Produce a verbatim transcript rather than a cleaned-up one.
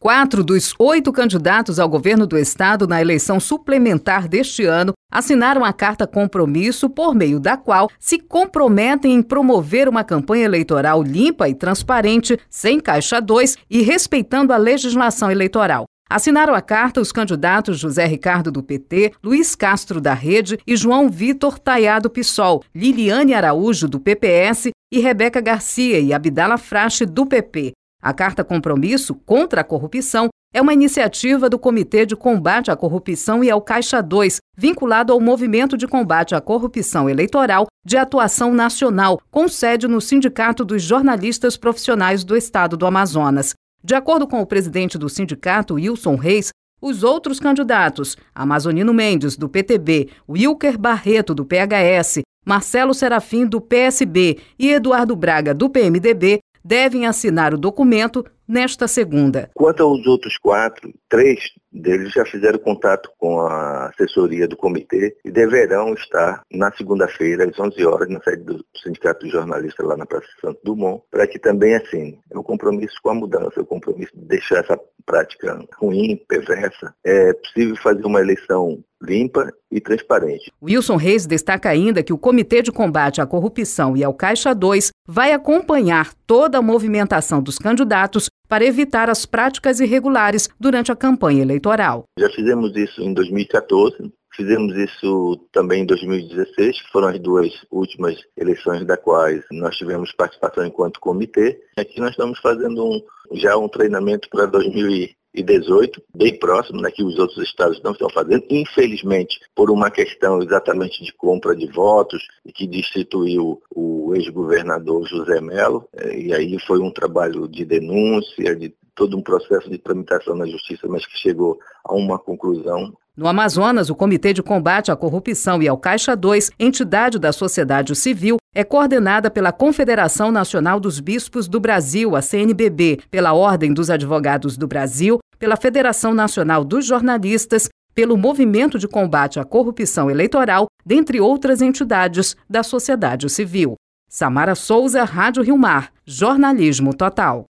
Quatro dos oito candidatos ao governo do estado na eleição suplementar deste ano assinaram a carta compromisso por meio da qual se comprometem em promover uma campanha eleitoral limpa e transparente, sem caixa dois e respeitando a legislação eleitoral. Assinaram a carta os candidatos José Ricardo do P T, Luiz Castro da Rede e João Vitor Taiá do PSOL, Liliane Araújo do P P S e Rebeca Garcia e Abdala Frache do P P. A Carta Compromisso contra a Corrupção é uma iniciativa do Comitê de Combate à Corrupção e ao Caixa dois, vinculado ao Movimento de Combate à Corrupção Eleitoral de Atuação Nacional, com sede no Sindicato dos Jornalistas Profissionais do Estado do Amazonas. De acordo com o presidente do sindicato, Wilson Reis, os outros candidatos, Amazonino Mendes, do P T B, Wilker Barreto, do P H S, Marcelo Serafim, do P S B e Eduardo Braga, do P M D B, devem assinar o documento nesta segunda. Quanto aos outros quatro, três deles já fizeram contato com a assessoria do comitê e deverão estar na segunda-feira, às onze horas, na sede do Sindicato de Jornalistas lá na Praça Santo Dumont, para que também assine. É um compromisso com a mudança, é um compromisso de deixar essa prática ruim, perversa. É possível fazer uma eleição limpa e transparente. Wilson Reis destaca ainda que o Comitê de Combate à Corrupção e ao Caixa dois vai acompanhar toda a movimentação dos candidatos para evitar as práticas irregulares durante a campanha eleitoral. Já fizemos isso em dois mil e quatorze, fizemos isso também em dois mil e dezesseis, que foram as duas últimas eleições das quais nós tivemos participação enquanto comitê. Aqui nós estamos fazendo um, já um treinamento para dois mil e dezoito, bem próximo, né, que os outros estados não estão fazendo, infelizmente, por uma questão exatamente de compra de votos, e que destituiu o ex-governador José Melo, e aí foi um trabalho de denúncia, de todo um processo de tramitação na justiça, mas que chegou a uma conclusão. No Amazonas, o Comitê de Combate à Corrupção e ao Caixa dois, entidade da sociedade civil, é coordenada pela Confederação Nacional dos Bispos do Brasil, a C N B B, pela Ordem dos Advogados do Brasil, pela Federação Nacional dos Jornalistas, pelo Movimento de Combate à Corrupção Eleitoral, dentre outras entidades da sociedade civil. Samara Souza, Rádio Rio Mar, Jornalismo Total.